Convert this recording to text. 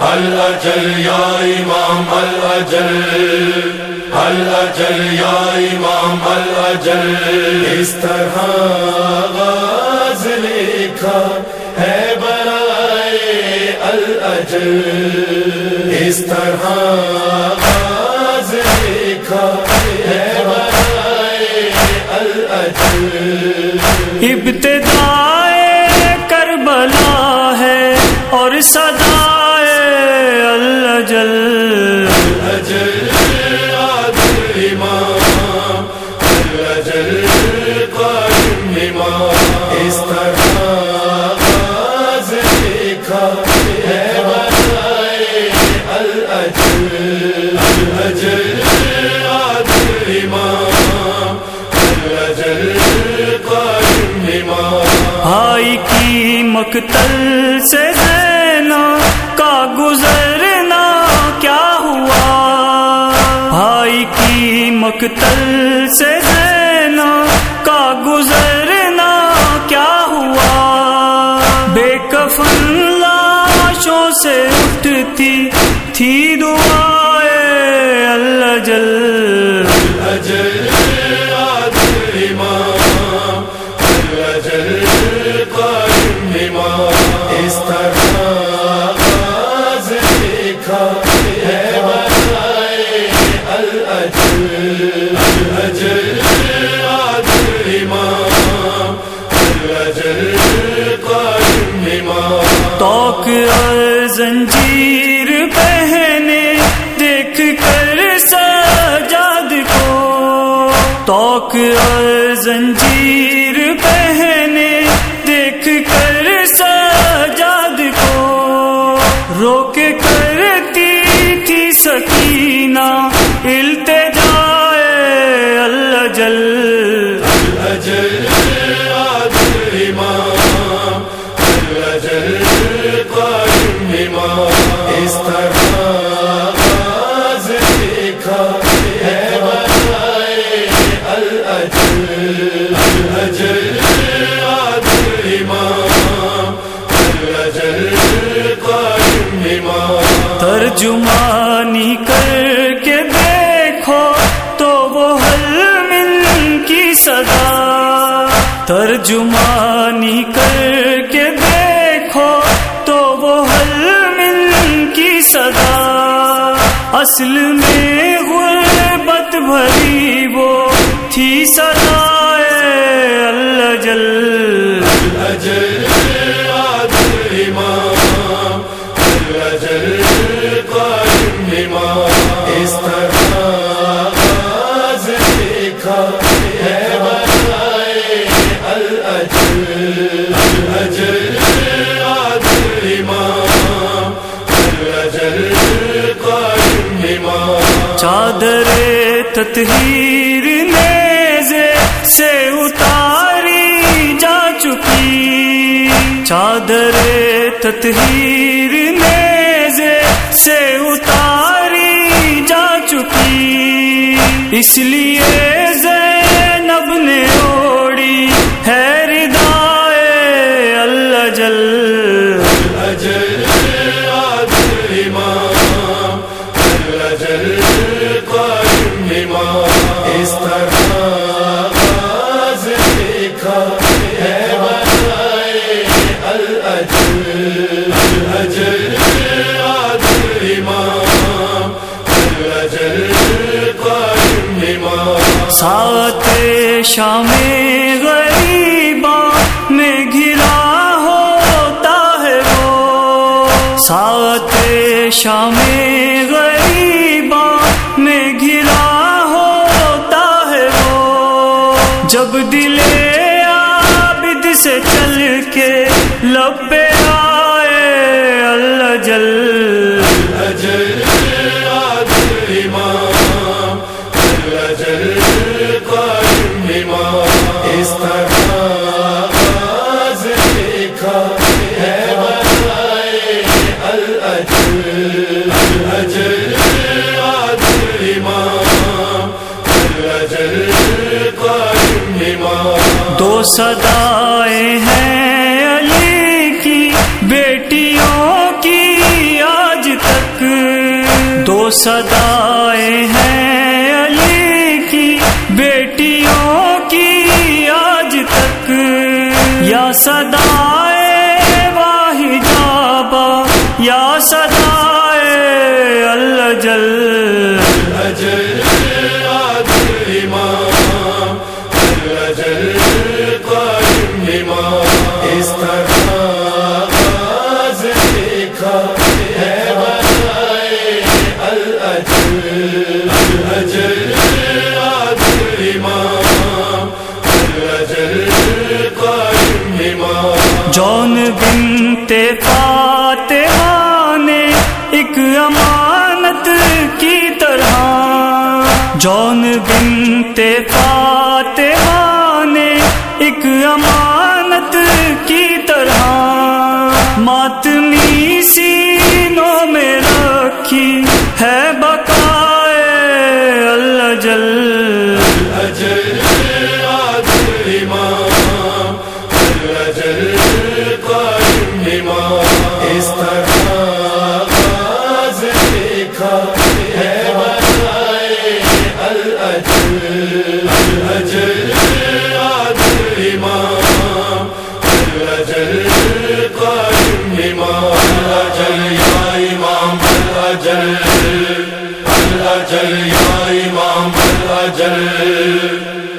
الأجل یا امام الأجل، الأجل یا امام الأجل، اس طرح آغاز لکھا ہے برائے الأجل، اس طرح آغاز لکھا ہے برائے الأجل۔ ابتدائے کربلا ہے اور صدائے الأجل، الأجل عادل امام، الأجل قائم امام، اس طرح آغاز لکھا ہے برائے الأجل، الأجل عادل امام، الأجل قائم امام۔ بھائی کی مقتل سے زینب کا گزرنا کیا ہوا، بھائی کی مقتل سے زینب کا گزرنا کیا ہوا، بے کفن لاشوں سے اٹھتی تھی دعائے الأجل، الأجل عادل امام، الأجل قائم امام، اس طرح آغاز لکھا ہے برائے الأجل، الأجل عادل امام، الأجل قائم امام۔ توق اور زنجیر پہنے دیکھ کر سجاد کو، توق اور زنجیر پہنے دیکھ کر سجاد کو، روک کرتی تھی سکینہ التجائے الأجل، الأجل عادل امام، الأجل قائم امام، اس طرح آغاز لکھا ہے برائے الأجل، الأجل عادل امام، الأجل قائم امام۔ ترجمانی کر کے دیکھو تو وہ حل من کی صدا، ترجمانی کر کے دیکھو تو وہ حل من کی صدا، اصل میں غربت بھری وہ تھی صدائے الأجل، الأجل عادل امام، الأجل قائم امام، اس طرح آغاز لکھا ہے برائے الأجل، الأجل عادل امام، الأجل قائم امام۔ چادر تطہیر نیزے سے اتاری جا چکی، چادر تطہیر نیزے سے اتاری جا چکی، اس لیے زینب نے اوڑی ہے ردائے الأجل، الأجل عادل امام، الأجل قائم امام، اس طرح آغاز لکھا ہے برائے الأجل، الأجل عادل امام، الأجل قائم امام۔ ساعت شام غریباں میں گھرا ہوتا ہے وہ، ساعت شام غریباں میں گھرا ہوتا ہے وہ، جب دل عابد سے چل کے لب پہ آئے الأجل، الأجل عادل امام، الأجل قائم امام، اس طرح آغاز لکھا ہے برائے الأجل، الأجل عادل امام، الأجل قائم امام۔ دو صدائیں ہیں علی کی بیٹیوں کی آج صدائیں ہیں علی کی بیٹیوں کی آج تک، یا صدائے واہی جابا یا صدائے الجل الأجل عادل امام، الأجل قائم امام، اس طرح آغاز دیکھا ہے برائے الأجل، الأجل عادل امام، الأجل قائم امام۔ جون بنت فاطمہ نے ایک امانت کی طرح، جون بنت فاطمہ نے ایک امانت کی طرح ماتمی سینوں میں رکھی ہے بقائے الأجل، الأجل عادل امام، الأجل قائم امام، اس طرح آغاز دیکھا ہے برائے الأجل، الأجل عادل امام، الأجل قائم امام، الأجل یا امام، الأجل، الأجل یا امام، الأجل